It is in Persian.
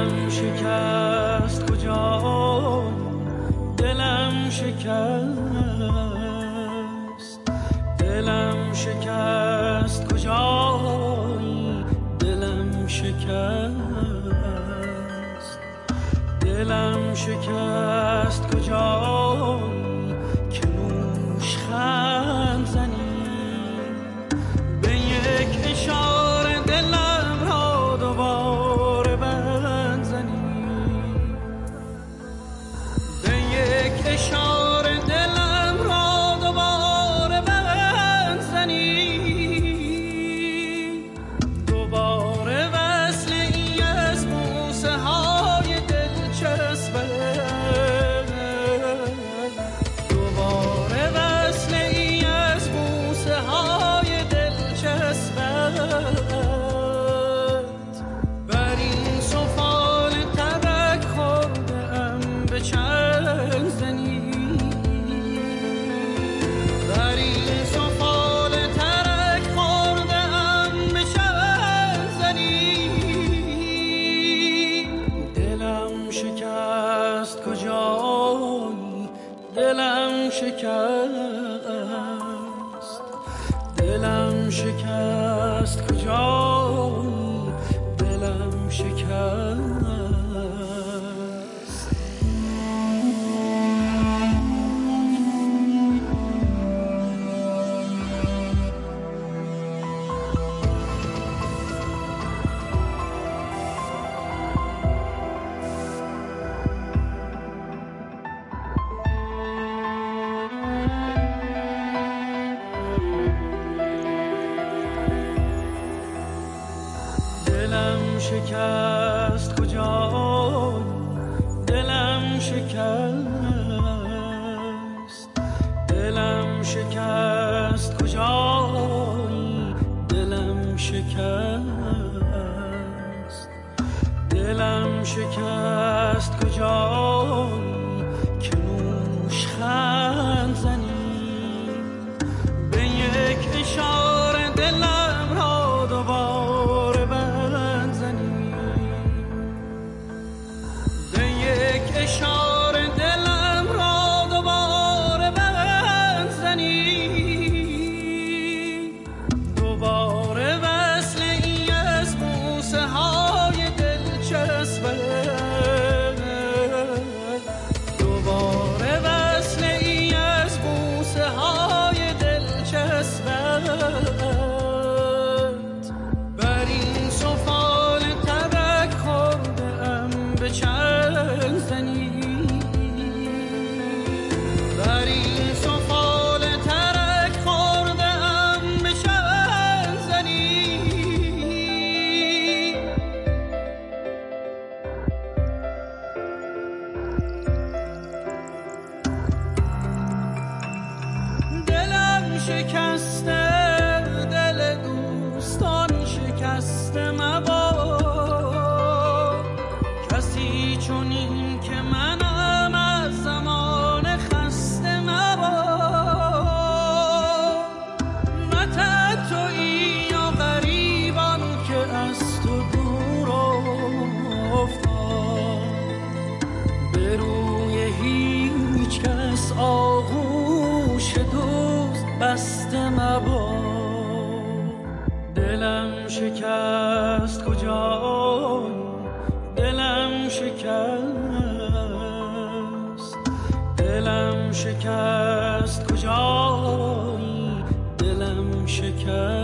دلم شکست کجای دلم شکست، دلم شکست کجای دلم شکست، دلم شکست کجای که نوشخند زنی به یک اشاره دلم را دوباره بند زنی، به یک اشاره دلم را دوباره بند زنی، دوباره وصل ای از بوسه های دلچسبه، دوباره وصل ای از بوسه های دلچسبه، بر این سفال ترک خورده ام به چنگ زنی، بر این سفال ترک خورده ام به چنگ زنی، دلم شکست کجایی دلم شکست، دلم شکست کجایی دلم شکست. دلم شکست کجای دلم شکست، دلم شکست کجای دلم شکست، دلم شکست کجای که نوشخند زنی به یک اشاره دلم را دوباره بند زنی، به یک اشاره دلم را دوباره بند زنی، دوباره وصل ای از بوسه های دلچسبه، دوباره وصل ای از بوسه های دلچسبه، بر این سفال ترک خورده ام به چنگ زنی، بر این سفال ترک خورده ام به چنگ زنی، دلم شکسته دل دوستان شکسته مباد، کسی چنین که منم از زمان خسته مباد، نه تنهایی یا غریبان که از تو دور افتاد، به روی هیچ کس آغوش دوست بسته مباد، دلم شکست کجای دلم شکست، دلم شکست کجای دلم شکست.